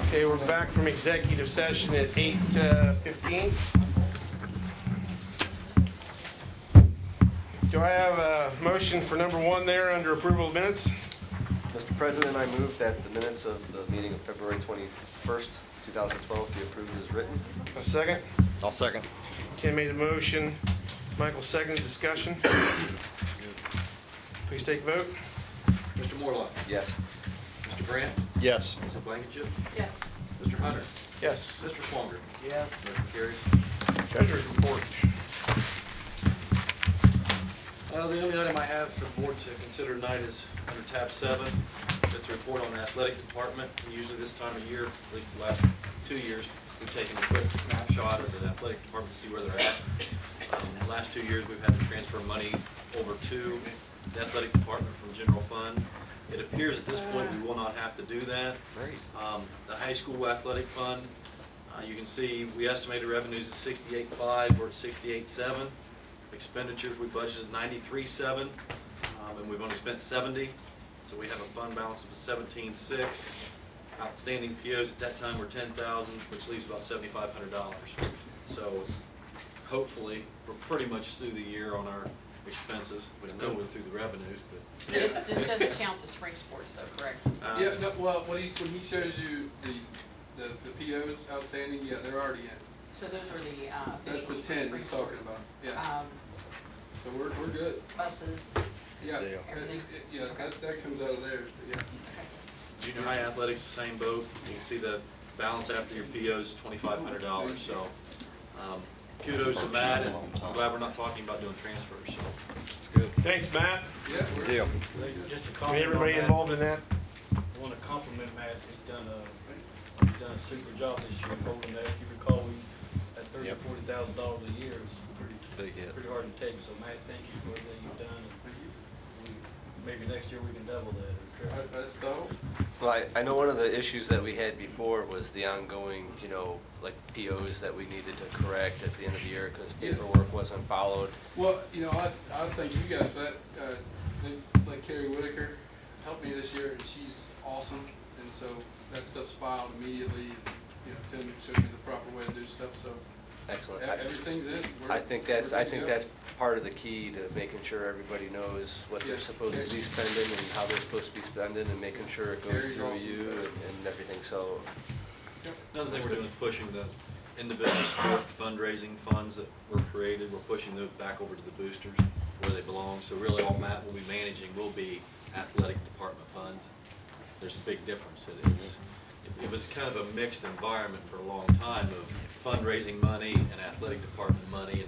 Okay, we're back from executive session at 8:15. Do I have a motion for number one there under approval of minutes? Mr. President, I move that the minutes of the meeting of February 21st, 2012 be approved as written. A second? I'll second. Ken made a motion. Michael seconded. Discussion? Please take vote. Mr. Morlock. Yes. Mr. Brandt. Yes. Mrs. Blankenship. Yes. Mr. Hunter. Yes. Mr. Swanger. Yeah. Motion carries. Treasurer's report. The only item I have for the board to consider tonight is under tab 7. It's a report on the athletic department. And usually this time of year, at least the last 2 years, we've taken a quick snapshot of the athletic department to see where they're at. In the last 2 years, we've had to transfer money over to the athletic department from the general fund. It appears at this point we will not have to do that. Great. The high school athletic fund, you can see we estimated revenues at 68.5, we're at 68.7. Expenditures, we budgeted 93.7, and we've only spent 70, so we have a fund balance of 17.6. Outstanding POs at that time were 10,000, which leaves about $7,500. So hopefully we're pretty much through the year on our expenses. We know we're through the revenues, but This doesn't count the spring sports though, correct? Yeah, no, well, when he shows you the POs outstanding, yeah, they're already in. So those are the That's the officials 10 for he's spring talking sports. about. Yeah. So we're good. Buses. Yeah. Yeah. Everything. Yeah, that comes out of theirs. But yeah. Okay. junior high athletics, the same boat. You can see the balance after your POs is $2,500. So kudos to Matt, and I'm glad we're not talking about doing transfers. So. It's good. Thanks, Matt. Yeah. Good deal. Just to And comment everybody on that, involved in that. I want to compliment Matt. He's done a super job this year holding that. If you recall, we at $30,000 or $40,000 a year is Big hit. pretty hard to take. So Matt, thank you for everything you've done. And maybe next year we can double that. Or triple. That's the hope. Well, I know one of the issues that we had before was the ongoing, like POs that we needed to correct at the end of the year because paperwork wasn't followed. Well, I thank you guys for that. Like Carrie Whitaker helped me this year, and she's awesome. And so that stuff's filed immediately. Tim showed me the proper way to do stuff. So Excellent. everything's in. I think that's part of the key to making sure everybody knows what they're supposed to be spending and how they're supposed to be spending and making sure it goes Gary's through awesome. you and everything. So Another thing we're doing is pushing the individual sport fundraising funds that were created. We're pushing those back over to the boosters where they belong. So really all Matt will be managing will be athletic department funds. There's a big difference. It was kind of a mixed environment for a long time of fundraising money and athletic department money, and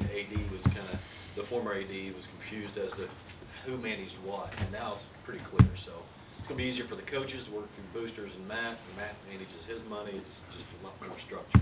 the former AD was confused as to who managed what, and now it's pretty clear. So it's going to be easier for the coaches to work through boosters and Matt manages his money. It's just a lot more structured.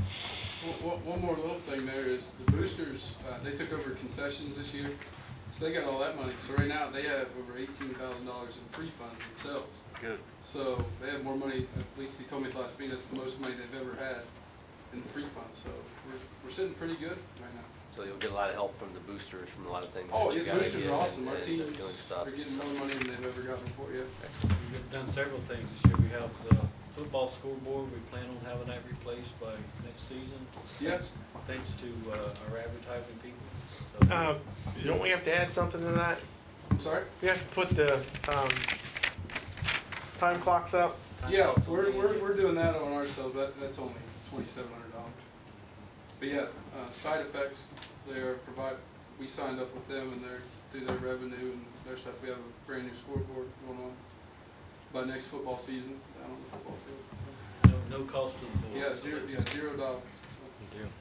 One more little thing there is the boosters, they took over concessions this year, so they got all that money. So right now they have over $18,000 in free funds themselves. Good. So they have more money, at least he told me at the last meeting, that's the most money they've ever had in the free funds. So we're sitting pretty good right now. So you'll get a lot of help from the boosters from a lot of things. Oh, that you yeah, gotta boosters get are awesome. Our and teams they're doing stuff. are getting more money than they've ever gotten before, yeah. We've done several things this year. We have the football scoreboard. We plan on having that replaced by next season. Yeah. Thanks to our advertising people. Don't we have to add something to that? I'm sorry? We have to put the time clocks up. Yeah, we're doing that on ourselves, but that's only $2,700. But yeah, side effects, we signed up with them and through their revenue and their stuff. We have a brand new scoreboard going on by next football season down on the football field. No cost to the board. Yeah, $0. Good deal.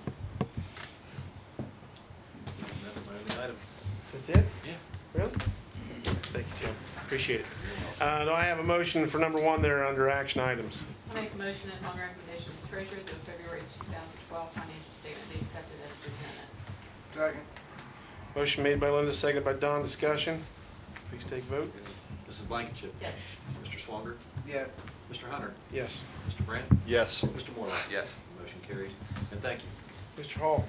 And that's my only item. That's it? Yeah. Really? Thank you, Tim. Appreciate it. Do I have a motion for number one there under action items? I make a motion that upon recommendation of the treasurer, the February 2012 financial statement be accepted as presented. Second. Motion made by Linda, seconded by Don. Discussion. Please take vote. Mrs. Blankenship. Yes. Mr. Swanger. Yeah. Mr. Hunter. Yes. Mr. Brandt. Yes. Mr. Morlock. Yes. Motion carries. And thank you. Mr. Hall.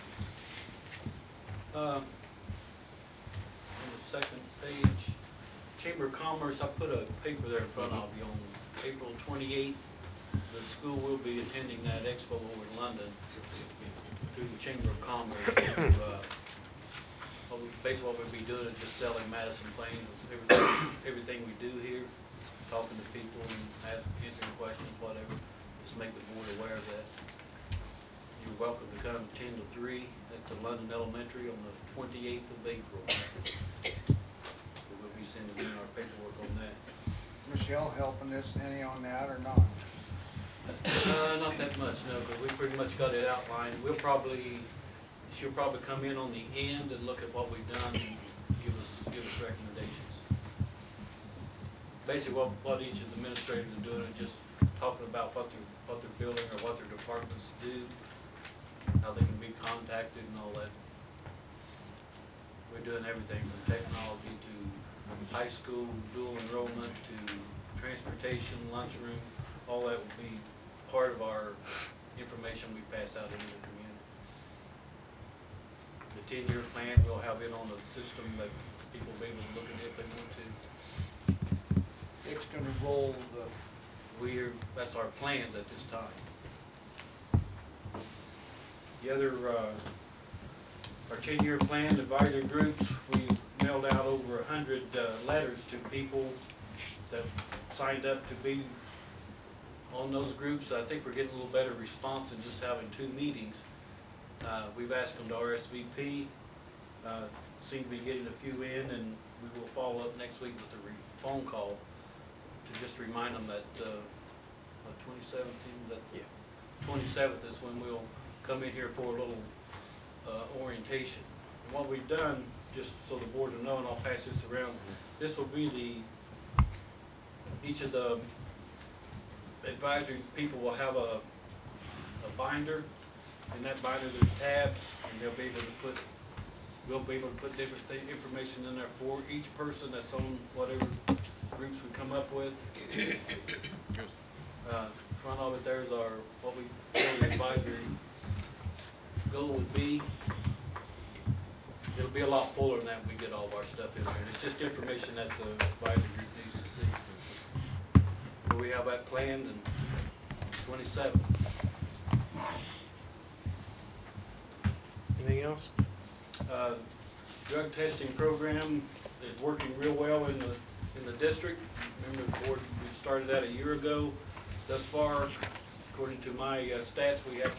On the second page, Chamber of Commerce, I put a paper there in front of you on April 28th. the school will be attending that expo over in London through the Chamber of Commerce. Basically what we'll be doing is just selling Madison Plains, everything we do here, talking to people and answering questions, whatever. Just make the board aware of that. You're welcome to come 10 to 3 at the London Elementary on the 28th of April. We'll be sending in our paperwork on that. Michelle helping us any on that or not? Not that much, no, but we pretty much got it outlined. She'll probably come in on the end and look at what we've done and give us recommendations. Basically, what each of the administrators are doing is just talking about what they're building or what their departments do, how they can be contacted and all that. We're doing everything from technology to high school, dual enrollment, to transportation, lunchroom. All that will be part of our information we pass out into the community. The 10-year plan, we'll have it on the system that people will be able to look at it if they want to. It's gonna roll the, That's our plans at this time. The other, our 10-year plan advisory groups, we mailed out over 100 letters to people that signed up to be on those groups. I think we're getting a little better response than just having 2 meetings. We've asked them to RSVP, seem to be getting a few in, and we will follow up next week with a phone call to just remind them that 27th is when we'll come in here for a little orientation. And what we've done, just so the board will know, and I'll pass this around, this will be each of the advisory people will have a binder. In that binder there's tabs, and we'll be able to put different information in there for each person that's on whatever groups we come up with. Front of it there's what we feel the advisory goal would be. It'll be a lot fuller than that when we get all of our stuff in there. And it's just information that the advisory group needs to see. But we have that planned and 27. Anything else? Drug testing program is working real well in the district. Remember the board, we started that a year ago. Thus far, according to my stats, we have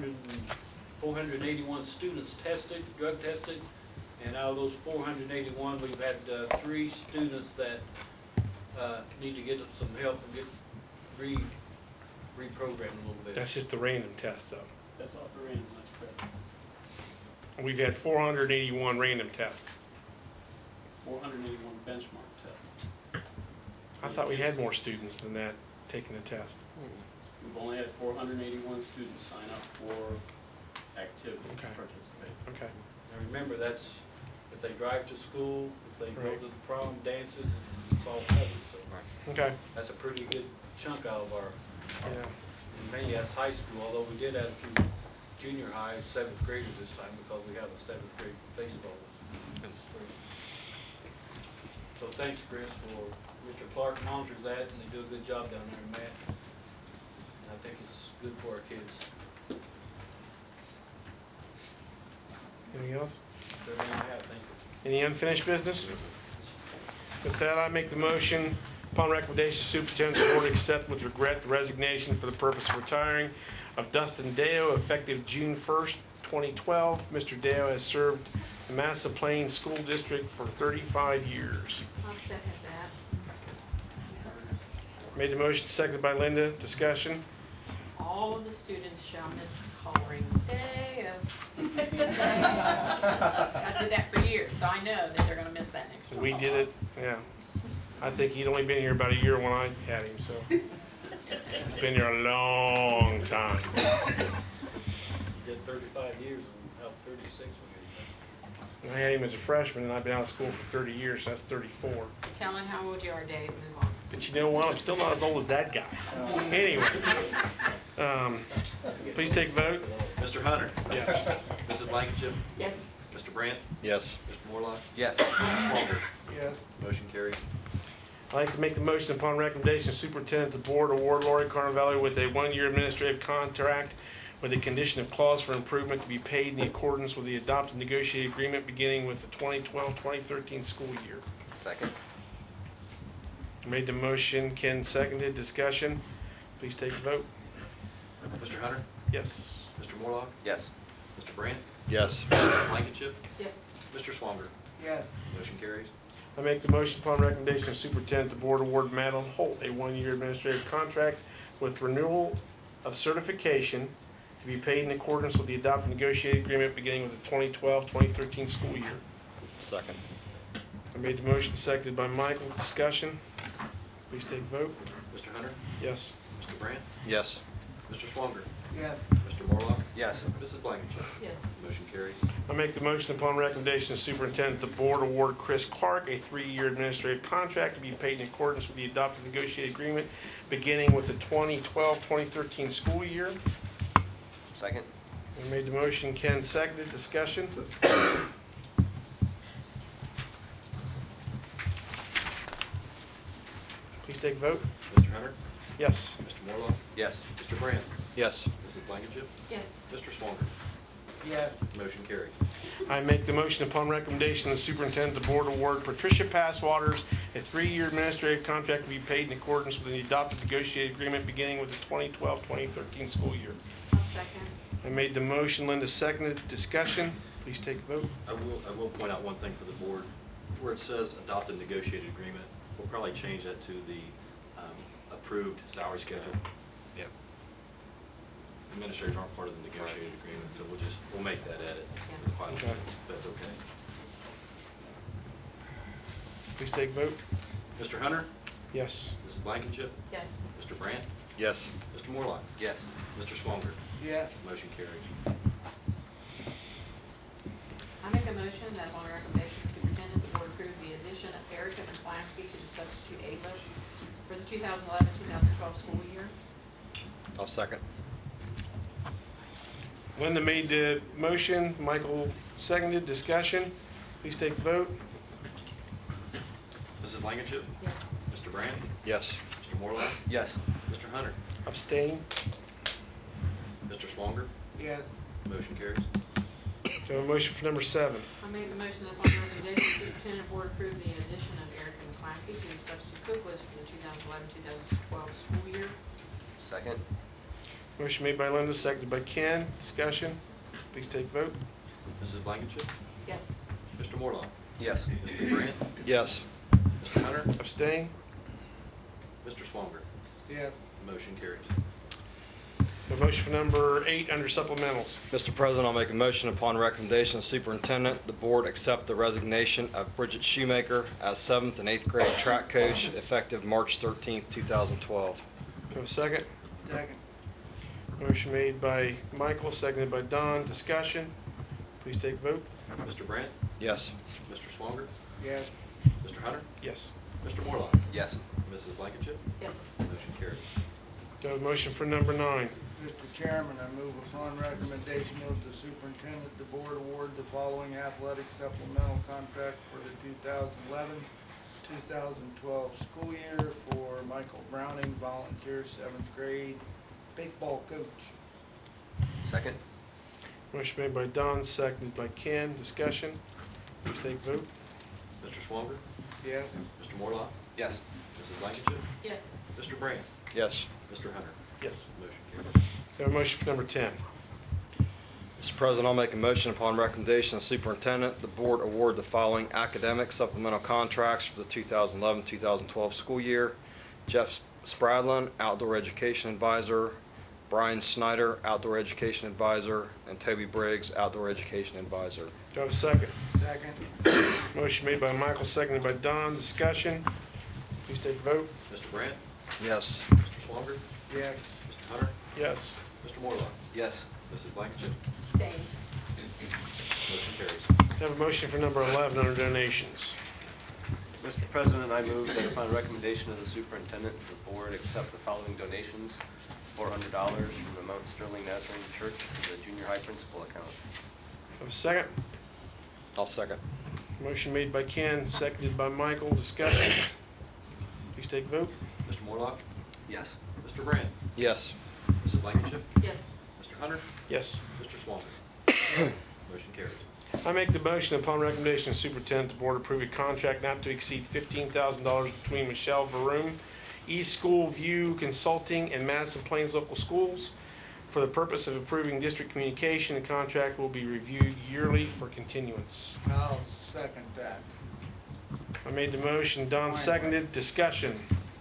481 students tested, drug tested, and out of those 481, we've had 3 students that need to get some help and get reprogrammed a little bit. That's just the random test, though. That's off the random, that's correct. We've had 481 random tests. 481 benchmark tests. I thought we had more students than that taking the test. We've only had 481 students sign up for activity to Okay. participate. Okay. Now remember, that's if they drive to school, if they go Right. to the prom, dances, it's all covered. So Okay. that's a pretty good chunk out of our, Yeah. and mainly that's high school, although we did add a few junior high, 7th graders this time because we have a 7th grade baseball in the spring. So thanks, Chris, for Mr. Clark monitors that, and they do a good job down there in Matt. And I think it's good for our kids. Anything else? That's everything I have, thank you. Any unfinished business? With that, I make the motion, upon recommendation of Superintendent's Board, accept with regret the resignation for the purpose of retiring of Dustin Deo effective June 1st, 2012. Mr. Deo has served the Madison Plains School District for 35 years. I'll second that. Made the motion, seconded by Linda. Discussion? All of the students shall miss coloring day of. I did that for years, so I know that they're gonna miss that next year. We did it, yeah. I think he'd only been here about a year when I had him, so. He's been here a long time. You did 35 years and out 36 when you I had him as a freshman, and I've been out of school for 30 years, so that's 34. Tell him how old you are, Dave, move on. But you know what? I'm still not as old as that guy. Anyway, please take vote. Mr. Hunter? Yes. Mrs. Blankenship? Yes. Mr. Brandt? Yes. Mr. Morlock? Yes. Mr. Swanger? yes. Motion carried. I'd like to make the motion upon recommendation of superintendent, the board award Lori Carnavale with a one-year administrative contract with a condition of clause for improvement to be paid in accordance with the adopted negotiated agreement beginning with the 2012-2013 school year. Second. Made the motion, Ken seconded, discussion. Please take a vote. Mr. Hunter? Yes. Mr. Morlock? Yes. Mr. Brandt? Yes. Mrs. Blankenship? Yes. Mr. Swanger? Yes. Motion carries. I make the motion upon recommendation of superintendent, the board award Madeline Holt a one-year administrative contract with renewal of certification to be paid in accordance with the adopted negotiated agreement beginning with the 2012-2013 school year. Second. I made the motion, seconded by Michael. Discussion. Please take a vote. Mr. Hunter? Yes. Mr. Brandt? Yes. Mr. Swanger? Yes. Mr. Morlock? Yes. Mrs. Blankenship? Yes. Motion carries. I make the motion upon recommendation of superintendent, the board award Chris Clark a three-year administrative contract to be paid in accordance with the adopted negotiated agreement beginning with the 2012-2013 school year. Second. I made the motion, Ken seconded. Discussion. Please take a vote. Mr. Hunter? Yes. Mr. Morlock? Yes. Mr. Brandt? Yes. Mrs. Blankenship? Yes. Mr. Swanger? Yes. Motion carries. I make the motion upon recommendation of the superintendent, the board award Patricia Passwaters a three-year administrative contract to be paid in accordance with the adopted negotiated agreement beginning with the 2012-2013 school year. I'll second. I made the motion, Linda seconded. Discussion. Please take a vote. I will point out one thing for the board. Where it says adopted negotiated agreement, we'll probably change that to the approved salary schedule. Yep. Administrators aren't part of the negotiated agreement, so we'll make that edit for the final Okay. minutes. That's okay. Please take a vote. Mr. Hunter? Yes. Mrs. Blankenship? Yes. Mr. Brandt? Yes. Mr. Morlock? Yes. Mr. Swanger? Yes. Motion carries. I make a motion that upon recommendation of the superintendent, the board approve the addition of Erica McClaskey to the substitute aid list for the 2011-2012 school year. I'll second. Linda made the motion, Michael seconded. Discussion. Please take a vote. Mrs. Blankenship? Yes. Mr. Brandt? Yes. Mr. Morlock? Yes. Mr. Hunter? Abstain. Mr. Swanger? Yes. Motion carries. Do I have a motion for number 7? I make the motion that upon recommendation of the superintendent, board approve the addition of Erica McClaskey to the substitute cook list for the 2011-2012 school year. Second. Motion made by Linda, seconded by Ken. Discussion. Please take a vote. Mrs. Blankenship? Yes. Mr. Morlock? Yes. Mr. Brandt? Yes. Mr. Hunter? Abstain. Mr. Swanger? Yes. Motion carries. A motion for number 8 under supplementals. Mr. President, I'll make a motion upon recommendation of superintendent, the board accept the resignation of Bridget Shoemaker as 7th and 8th grade track coach effective March 13th, 2012. Do I have a second? Second. Motion made by Michael, seconded by Don. Discussion. Please take a vote. Mr. Brandt? Yes. Mr. Swanger? Yes. Mr. Hunter? Yes. Mr. Morlock? Yes. Mrs. Blankenship? Yes. Motion carries. Do I have a motion for number 9? Mr. Chairman, I move upon recommendation of the superintendent, the board award the following athletic supplemental contract for the 2011-2012 school year for Michael Browning, volunteer 7th grade baseball coach. Second. Motion made by Don, seconded by Ken. Discussion. Please take a vote. Mr. Swanger? Yes. Mr. Morlock? Yes. Mrs. Blankenship? Yes. Mr. Brandt? Yes. Mr. Hunter? Yes. Motion carries. Do I have a motion for number 10? Mr. President, I'll make a motion upon recommendation of superintendent, the board award the following academic supplemental contracts for the 2011-2012 school year. Jeff Spradlin, outdoor education advisor, Brian Snyder, outdoor education advisor, and Toby Briggs, outdoor education advisor. Do I have a second? Second. Motion made by Michael, seconded by Don. Discussion. Please take a vote. Mr. Brandt? Yes. Mr. Swanger? Yes. Mr. Hunter? Yes. Mr. Morlock? Yes. Mrs. Blankenship? Stay. Motion carries. Do I have a motion for number 11 under donations? Mr. President, I move that upon recommendation of the superintendent, the board accept the following donations: $400 from the Mount Sterling Nazarene Church to the junior high principal account. Do I have a second? I'll second. Motion made by Ken, seconded by Michael. Discussion. Please take a vote. Mr. Morlock? Yes. Mr. Brandt? Yes. Mrs. Blankenship? Yes. Mr. Hunter? Yes. Mr. Swanger? Motion carries. I make the motion upon recommendation of the superintendent, the board approve a contract not to exceed $15,000 between Michelle Veroom, East School View Consulting, and Madison Plains Local Schools for the purpose of improving district communication. The contract will be reviewed yearly for continuance. I'll second that. I made the motion, Don seconded, discussion.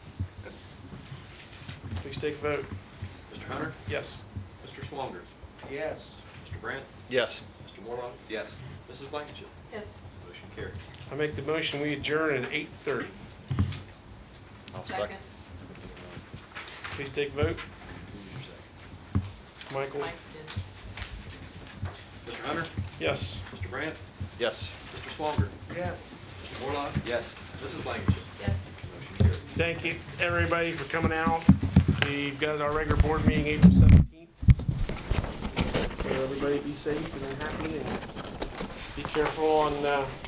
Please take a vote. Mr. Hunter? Yes. Mr. Swanger? Yes. Mr. Brandt? Yes. Mr. Morlock? Yes. Mrs. Blankenship? Yes. Motion carries. I make the motion, we adjourn at 8:30. I'll Second. Please take a vote. Who's your second? Michael? Mike did. Mr. Hunter? Yes. Mr. Brandt? Yes. Mr. Swanger? Yes. Mr. Morlock? Yes. Mrs. Blankenship? Yes. Motion carries. Thank you, everybody, for coming out. We've got our regular board meeting April 17th. So everybody be safe and happy and be careful on